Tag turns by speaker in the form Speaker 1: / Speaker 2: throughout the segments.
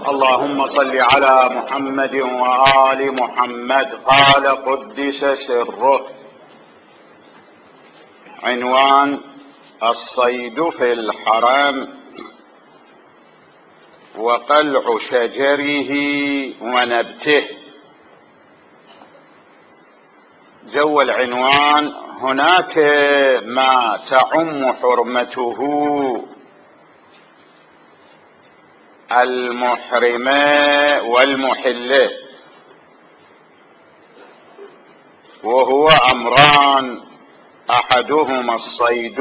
Speaker 1: اللهم صل على محمد وآل محمد. قال قدس سره. عنوان: الصيد في الحرم وقلع شجره ونبته. جو العنوان: هناك ما تعم حرمته المحرم والمحل، وهو أمران: أحدهما الصيد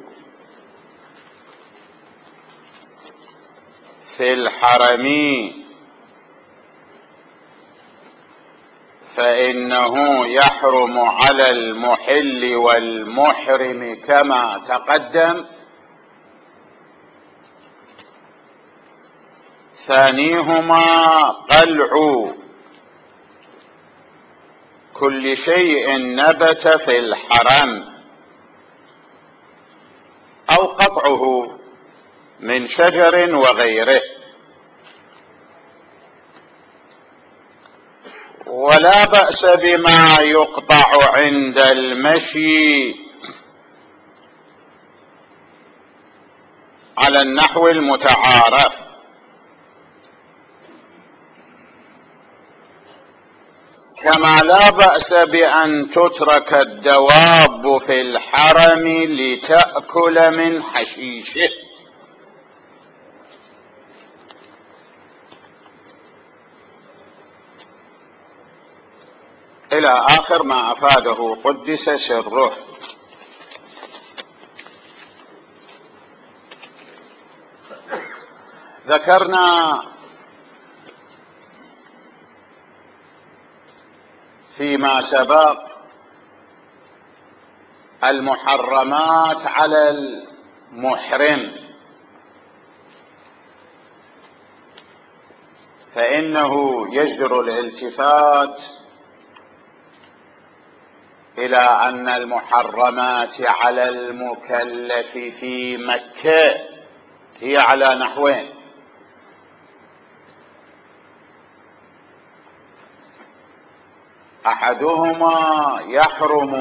Speaker 1: في الحرم، فإنه يحرم على المحل والمحرم كما تقدم. ثانيهما قلع كل شيء نبت في الحرم أو قطعه من شجر وغيره. ولا بأس بما يقطع عند المشي على النحو المتعارف، كما لا بأس بأن تترك الدواب في الحرم لتأكل من حشيشه. إلى آخر ما أفاده قدس سره. ذكرنا فيما سبق المحرمات على المحرم، فإنه يجدر الالتفات إلى أن المحرمات على المكلف في مكة هي على نحوين: أحدهما يحرم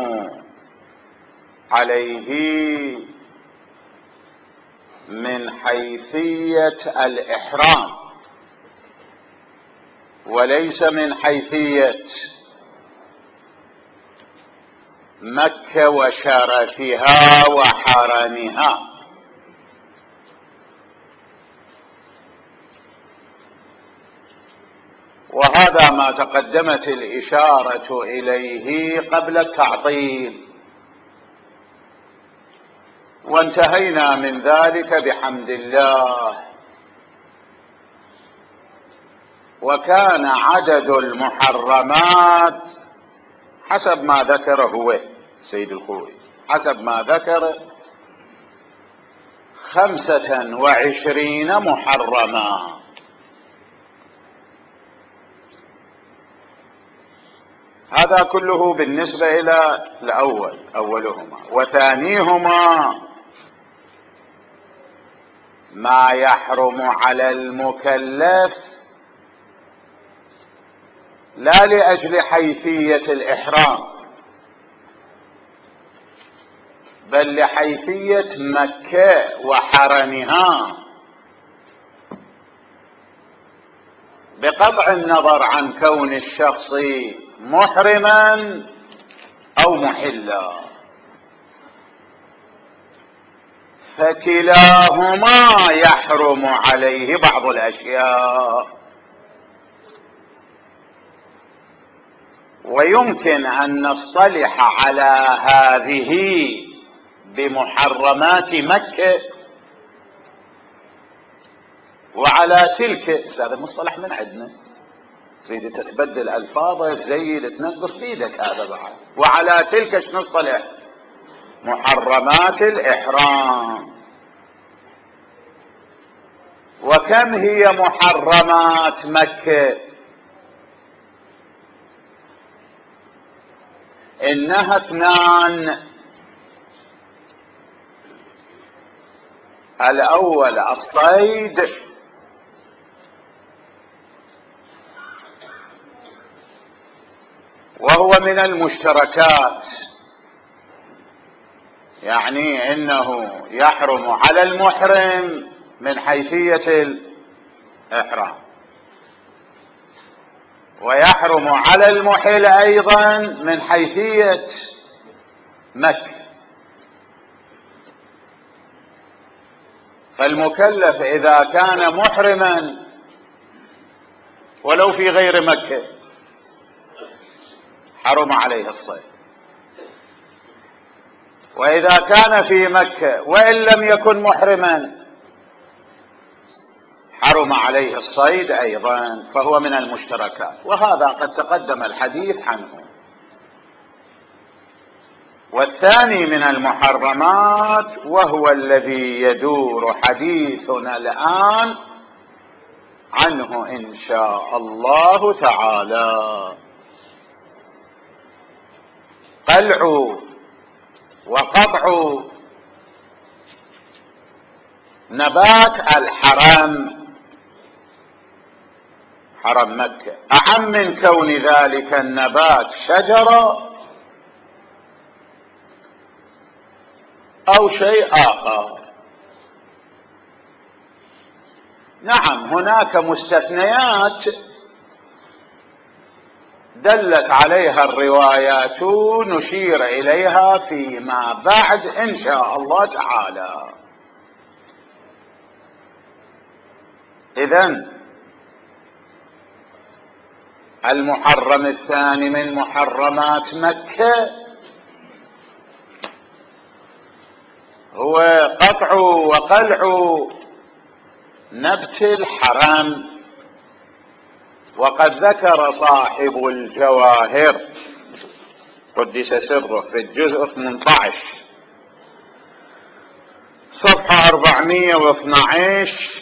Speaker 1: عليه من حيثية الإحرام وليس من حيثية مكة وشرفها وحرمها. وهذا ما تقدمت الإشارة إليه قبل التعطيل، وانتهينا من ذلك بحمد الله. وكان عدد المحرمات حسب ما ذكر هو السيد الخوئي، حسب ما ذكر 25 محرما. هذا كله بالنسبة إلى أولهما. وثانيهما ما يحرم على المكلف لا لأجل حيثية الإحرام، بل لحيثية مكة وحرمها، بقطع النظر عن كون الشخص محرما أو محلا، فكلاهما يحرم عليه بعض الأشياء. ويمكن أن نصطلح على هذه بمحرمات مكة، وعلى تلك هذا مصطلح من عندنا، تريد تتبدل ألفاظه تزيد تنقص بيدك هذا بعد. وعلى تلك ايش نصطلح؟ محرمات الإحرام. وكم هي محرمات مكة؟ إنها 2: الأول الصيد، وهو من المشتركات، يعني انه يحرم على المحرم من حيثية الإحرام، ويحرم على المحل أيضا من حيثية مكة. فالمكلف إذا كان محرما ولو في غير مكة حرم عليه الصيد، وإذا كان في مكة وإن لم يكن محرما حرم عليه الصيد أيضا، فهو من المشتركات، وهذا قد تقدم الحديث عنه. والثاني من المحرمات وهو الذي يدور حديثنا الآن عنه إن شاء الله تعالى، قلع وقطع نبات الحرم، حرم مكة، أعم من كون ذلك النبات شجرة أو شيء آخر. نعم هناك مستثنيات دلت عليها الروايات نشير إليها فيما بعد إن شاء الله تعالى. إذن المحرم الثاني من محرمات مكة هو قطع وقلع نبت الحرم. وقد ذكر صاحب الجواهر قدس سره في الجزء 18 صفحة 412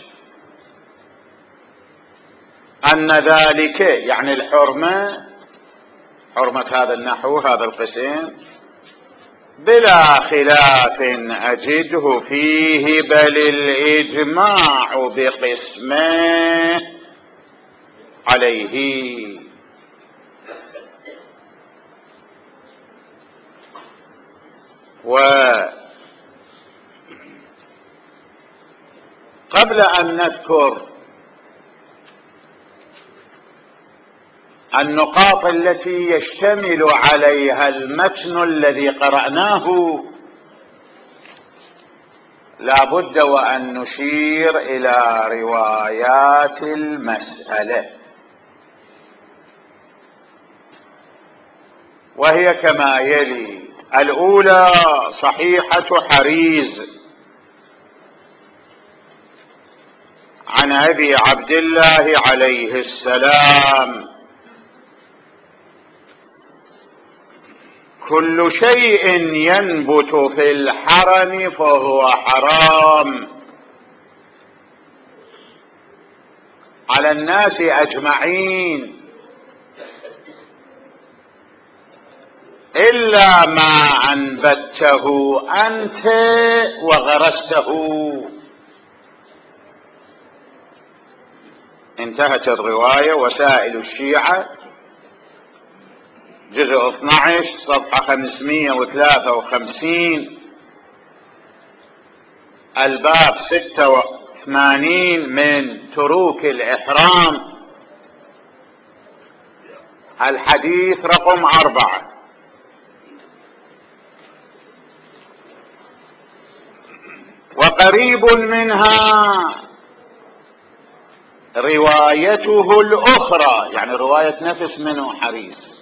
Speaker 1: أن ذلك يعني الحرمة، حرمة هذا النحو هذا القسم، بلا خلاف أجده فيه بل الإجماع بقسمه عليه. وقبل أن نذكر النقاط التي يشتمل عليها المتن الذي قرأناه لا بد وأن نشير إلى روايات المسألة، وهي كما يلي: الأولى صحيحة حريز عن أبي عبد الله عليه السلام: كل شيء ينبت في الحرم فهو حرام على الناس أجمعين إلا ما أنبته أنت وغرسته. انتهت الرواية. وسائل الشيعة جزء 12 صفحة 553 الباب 86 من تروك الإحرام الحديث رقم 4. وقريب منها روايته الأخرى، يعني رواية نفس منه حريص،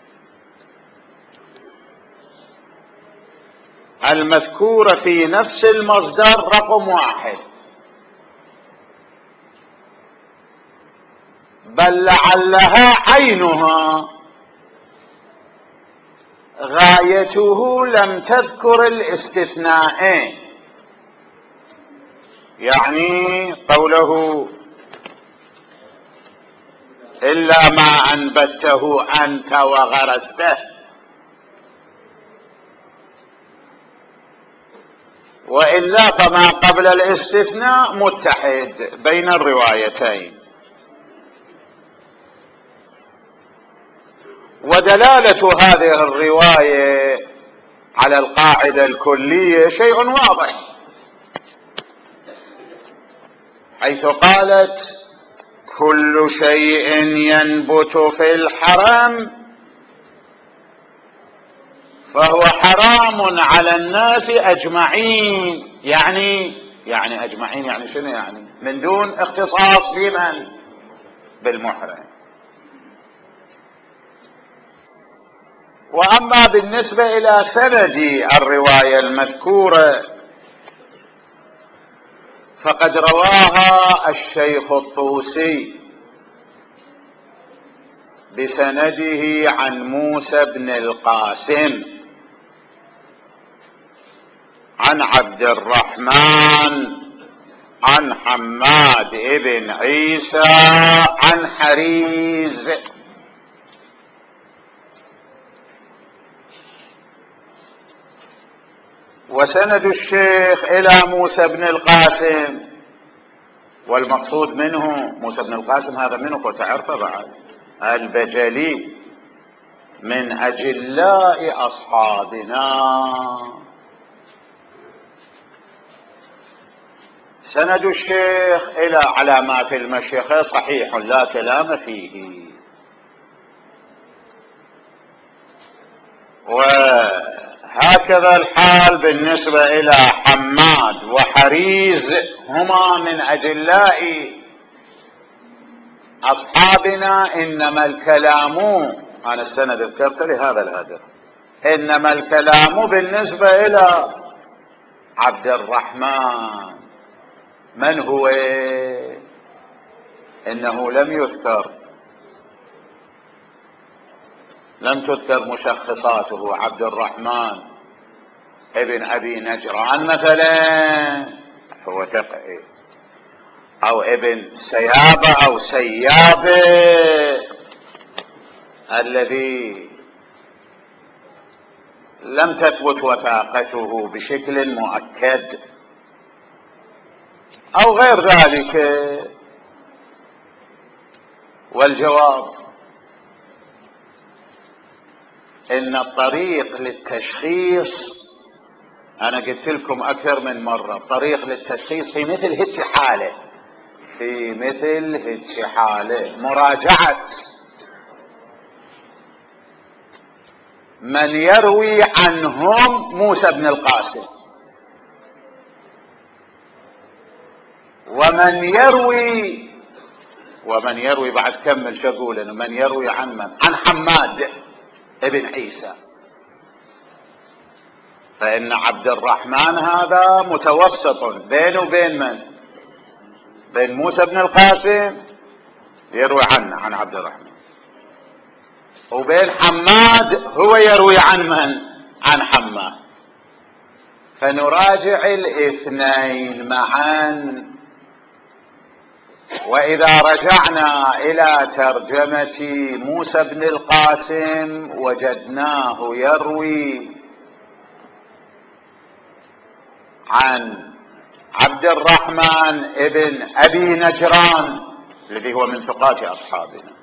Speaker 1: المذكورة في نفس المصدر رقم 1، بل لعلها عينها، غايته لم تذكر الاستثناءين، يعني قوله إلا ما أنبته أنت وغرسته، وإلا فما قبل الاستثناء متحد بين الروايتين. ودلالة هذه الرواية على القاعدة الكلية شيء واضح، حيث قالت: كل شيء ينبت في الحرم فهو حرام على الناس أجمعين. يعني أجمعين، يعني شنو؟ يعني من دون اختصاص بمن؟ بالمحرم. وأما بالنسبة إلى سند الرواية المذكورة فقد رواها الشيخ الطوسي بسنده عن موسى بن القاسم عن عبد الرحمن عن حماد بن عيسى عن حريز. وسند الشيخ إلى موسى بن القاسم، والمقصود منه موسى بن القاسم هذا منه وتعرفه بعد البجلي من أجلاء أصحابنا. سند الشيخ إلى على ما في المشيخة صحيح لا كلام فيه. وهكذا الحال بالنسبة إلى حماد وحريز، هما من أجلاء أصحابنا. إنما الكلام، أنا السند ذكرت لهذا الهدف، إنما الكلام بالنسبة إلى عبد الرحمن من هو؟ إنه لم تذكر مشخصاته. عبد الرحمن ابن أبي نجران مثلا هو ثقة، أو ابن سيابة أو سيابة الذي لم تثبت وثاقته بشكل مؤكد، أو غير ذلك. والجواب إن الطريق للتشخيص، أنا قلت لكم أكثر من مرة، طريق للتشخيص في مثل هيك حالة مراجعة من يروي عنهم موسى بن القاسم، ومن يروي بعد كمل شو اقول انه من يروي عن حماد ابن عيسى. فإن عبد الرحمن هذا متوسط بينه وبين من؟ بين موسى بن القاسم يروي عنه عن عبد الرحمن، وبين حماد هو يروي عن من؟ عن حماد. فنراجع الاثنين معا. وإذا رجعنا إلى ترجمة موسى بن القاسم وجدناه يروي عن عبد الرحمن ابن أبي نجران الذي هو من ثقات أصحابنا،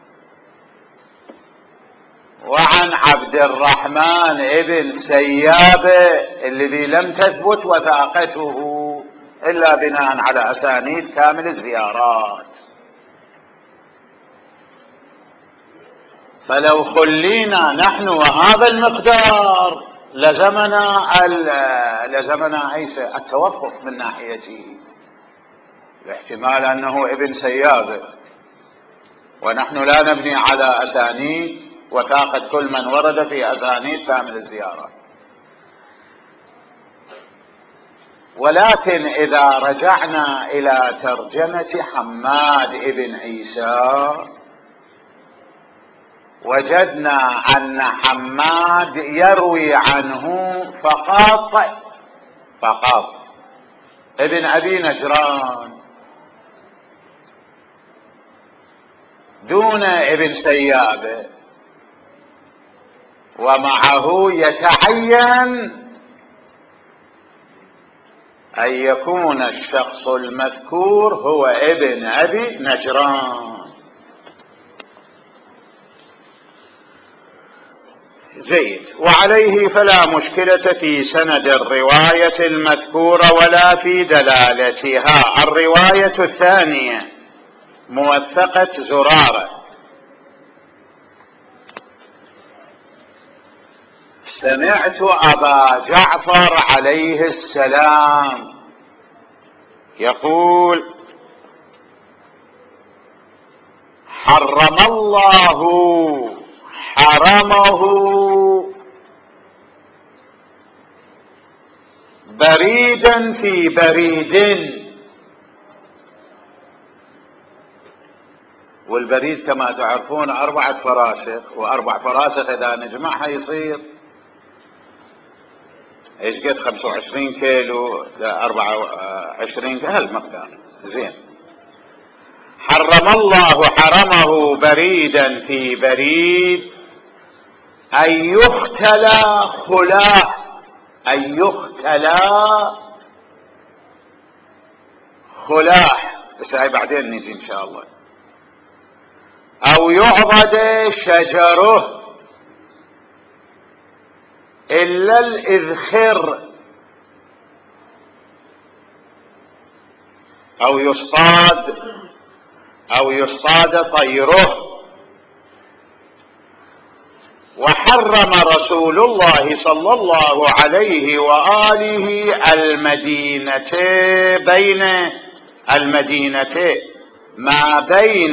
Speaker 1: وعن عبد الرحمن ابن سيابة الذي لم تثبت وثاقته إلا بناء على أسانيد كامل الزيارات. فلو خلينا نحن وهذا المقدار لزمنا التوقف من ناحيته، باحتمال أنه ابن سيابة، ونحن لا نبني على أسانيد وثاقة كل من ورد في أسانيد كامل الزيارات. ولكن إذا رجعنا إلى ترجمة حماد ابن عيسى وجدنا أن حماد يروي عنه فقط ابن أبي نجران دون ابن سيابة، ومعه يتعين أن يكون الشخص المذكور هو ابن أبي نجران. جيد. وعليه فلا مشكلة في سند الرواية المذكورة ولا في دلالتها. الرواية الثانية موثقة زرارة: سمعت أبا جعفر عليه السلام يقول: حرم الله حرمه بريدا في بريد. والبريد كما تعرفون 4 فراسخ، و4 فراسخ إذا نجمعها يصير ايش قد 25 كيلو ل 24 هالمقدار. زين. حرم الله حرمه بريدا في بريد أن يختلى خلاه، أن يختلى خلاه، بس هاي بعدين نجي إن شاء الله. أو يعضد شجره إلا الإذخر، أو يصطاد طيره. وحرم رسول الله صلى الله عليه وآله المدينة، بين المدينة ما بين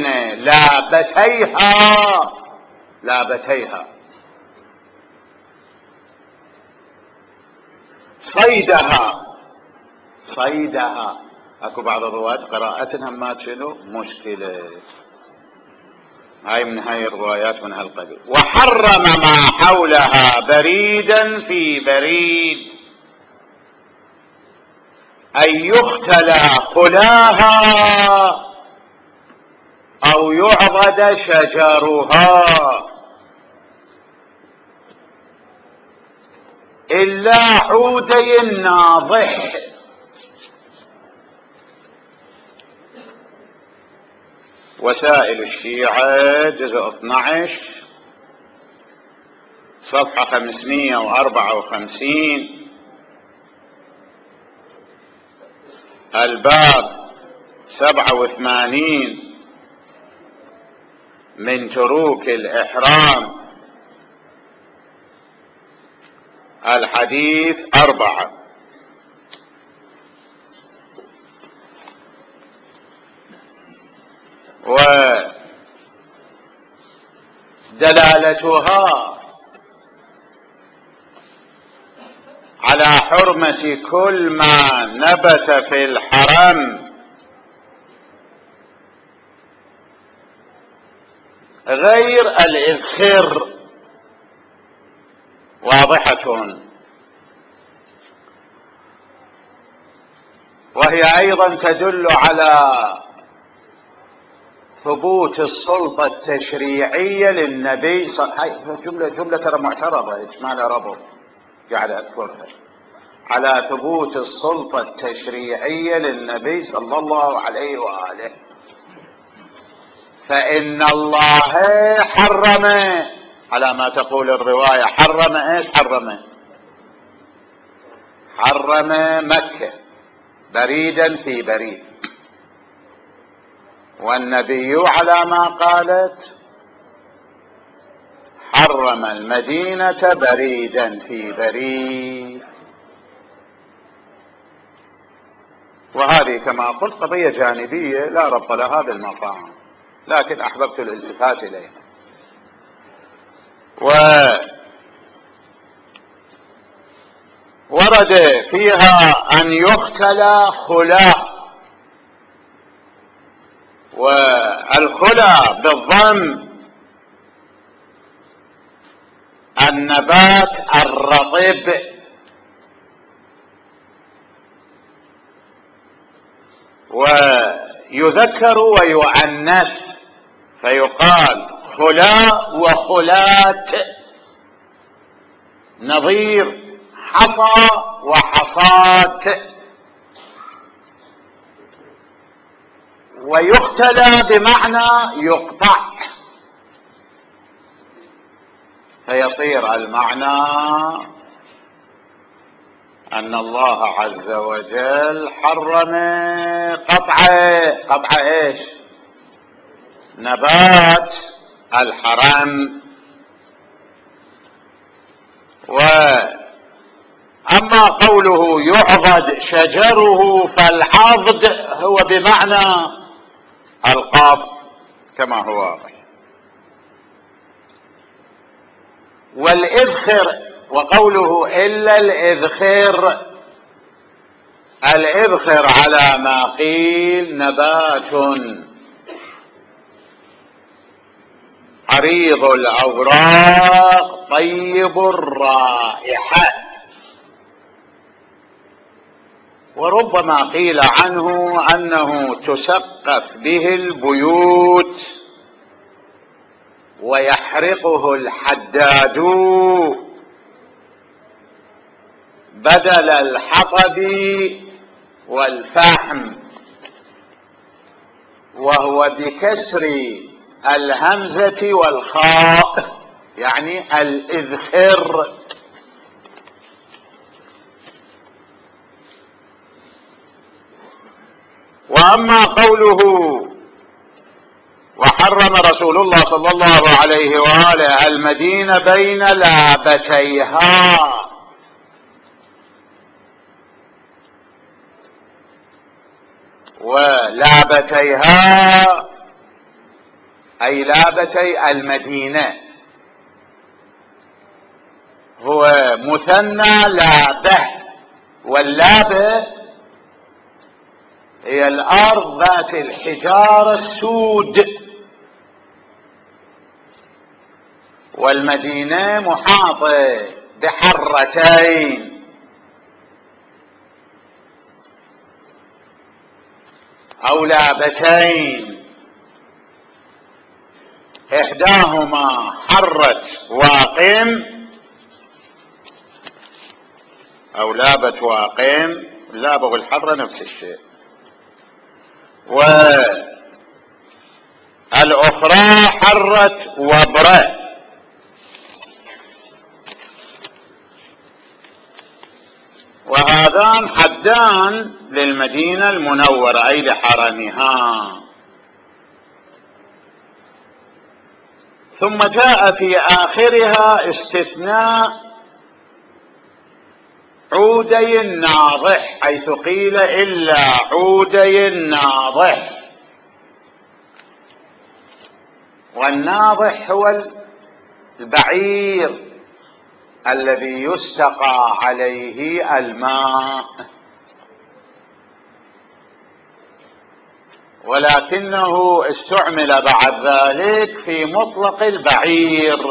Speaker 1: لابتيها صيدها. اكو بعض الروايات قراءتنا ما شنو مشكلة، هاي من هاي الروايات من هالقبيل. وحرم ما حولها بريدا في بريد أن يختلى خلاها أو يعضد شجرها إلا عودي الناضح. وسائل الشيعة جزء 12 صفحة 554 الباب 87 من تروك الإحرام الحديث 4. ودلالتها على حرمة كل ما نبت في الحرم غير الإذخر واضحة. وهي أيضا تدل على ثبوت السلطة التشريعية للنبي هاي جملة ترى معترضة، إجمال ربط قاعد أذكرها، على ثبوت السلطة التشريعية للنبي صلى الله عليه وآله. فإن الله حرم على ما تقول الرواية، حرم ايش؟ حرم مكة بريدا في بريد، والنبي على ما قالت حرم المدينة بريدا في بريد. وهذه كما قلت قضية جانبية لا ربط لها بالمقام، لكن أحببت الالتفات إليها. ورد فيها أن يختلى خلا، والخلا بالضم النبات الرطب، ويذكر ويؤنث فيقال خلا وخلات، نظير حصى وحصات. ويختلى بمعنى يقطع، فيصير المعنى أن الله عز وجل حرم قطع إيش؟ نبات الحرم. وأما قوله يعضد شجره فالعضد هو بمعنى القطع كما هو واضح. والإذخر، وقوله إلا الإذخر على ما قيل نبات عريض الأوراق طيب الرائحة، وربما قيل عنه أنه تسقف به البيوت ويحرقه الحداد بدل الحطب والفحم، وهو بكسر الهمزة والخاء يعني الإذخر. وأما قوله وحرم رسول الله صلى الله عليه وآله المدينة بين لابتيها، ولابتيها أي لابتي المدينة، هو مثنى لابه، واللابه هي الأرض ذات الحجارة السود، والمدينة محاطة بحرتين أو لابتين، إحداهما حرة واقم أو لابة واقم، اللابة والحرة نفس الشيء، والأخرى حرة وبرة. وهذان حدان للمدينة المنورة أي لحرمها. ثم جاء في آخرها استثناء عودي الناضح، حيث قيل إلا عودي الناضح، والناضح هو البعير الذي يستقى عليه الماء، ولكنه استعمل بعد ذلك في مطلق البعير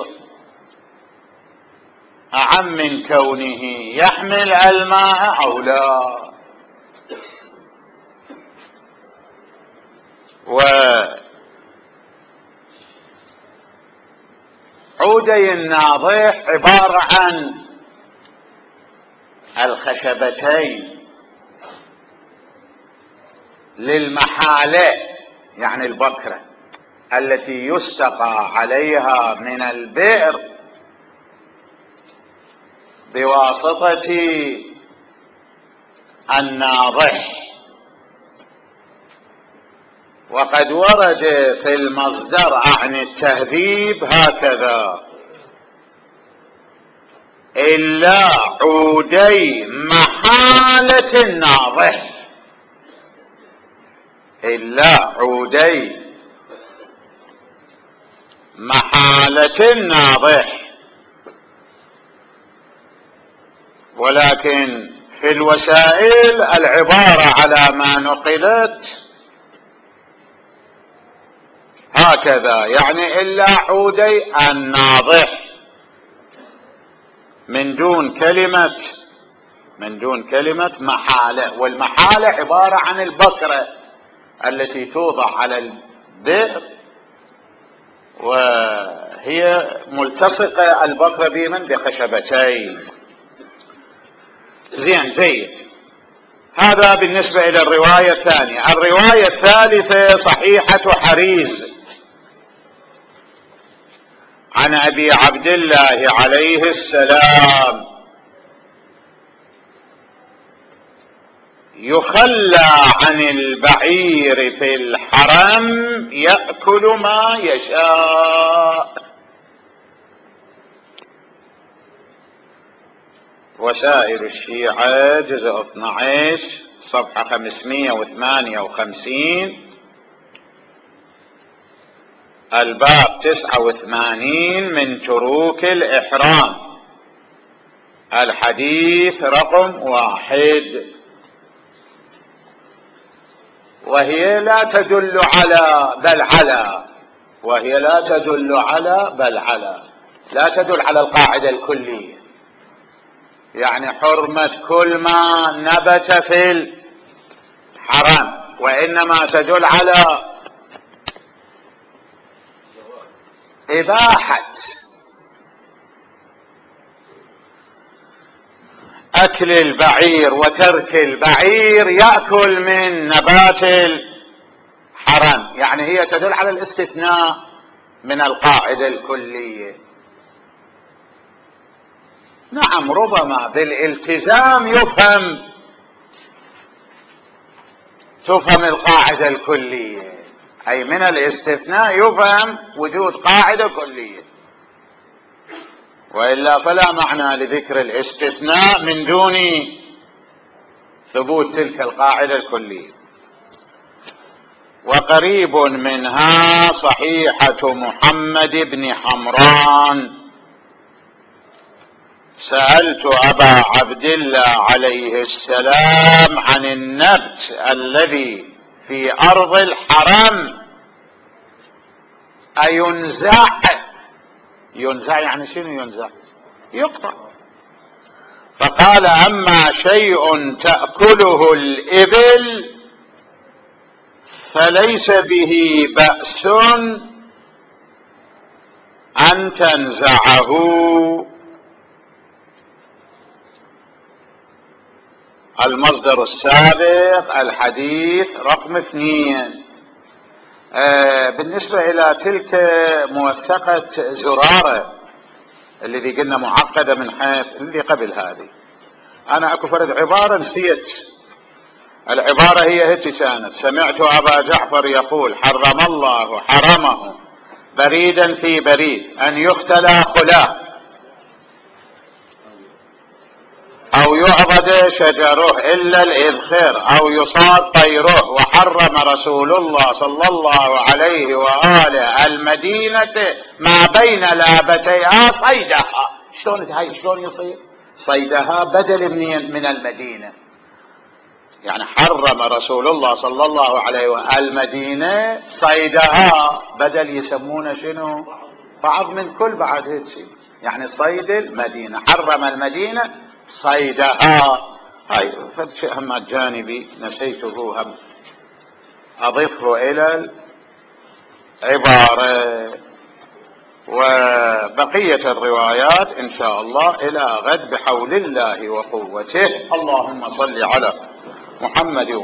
Speaker 1: أعم من كونه يحمل الماء أو لا. وعودي الناضح عبارة عن الخشبتين للمحالة يعني البكرة التي يستقى عليها من البئر بواسطة الناضح. وقد ورد في المصدر عن التهذيب هكذا: إلا عودي محالة الناضح، إلا عودي محالة الناضح. ولكن في الوسائل العبارة على ما نقلت هكذا، يعني إلا عودي الناضح من دون كلمة محالة. والمحالة عبارة عن البكرة التي توضع على البئر، وهي ملتصقة البكرة بمن بخشبتين. زين. هذا بالنسبة إلى الرواية الثانية. الرواية الثالثة صحيحة حريز عن أبي عبد الله عليه السلام: يخلى عن البعير في الحرم يأكل ما يشاء. وسائل الشيعة جزء 12 صفحة 558، الباب 89 من تروك الإحرام، الحديث رقم 1. وهي لا تدل على بل على، وهي لا تدل على بل على، لا تدل على القاعدة الكلية، يعني حرمة كل ما نبت في الحرم، وإنما تدل على إباحة أكل البعير وترك البعير يأكل من نبات الحرم، يعني هي تدل على الاستثناء من القاعدة الكلية. نعم، ربما بالالتزام تفهم القاعدة الكلية، أي من الاستثناء يفهم وجود قاعدة كلية، وإلا فلا معنى لذكر الاستثناء من دون ثبوت تلك القاعدة الكلية. وقريب منها صحيحة محمد بن حمران: سألت أبا عبد الله عليه السلام عن النبت الذي في أرض الحرم أينزع؟ ينزع يعني شنو ينزع؟ يقطع. فقال: أما شيء تأكله الإبل فليس به بأس أن تنزعه. المصدر السابق الحديث رقم 2. بالنسبة إلى تلك موثقة زرارة الذي قلنا معقدة من حيث الذي قبل هذه، أنا أكو فرد عبارة نسيت العبارة، هي هيك كانت: سمعت أبا جعفر يقول: حرم الله حرمه بريدا في بريد أن يختلى خلاه أو يعبد شجره إلا الإذخر أو يصاد طيره، وحرم رسول الله صلى الله عليه وآله المدينة ما بين لابتيها صيدها. شلون يصير صيدها بدل من المدينة؟ يعني حرم رسول الله صلى الله عليه وآله المدينة صيدها، بدل يسمونه شنو؟ بعض من كل بعد هيك شيء، يعني صيد المدينة، حرم المدينة صيدها. هاي شيء هم جانبي نسيته، هم أضيفه إلى العبارة. وبقية الروايات إن شاء الله إلى غد بحول الله وقوته. اللهم صل على محمد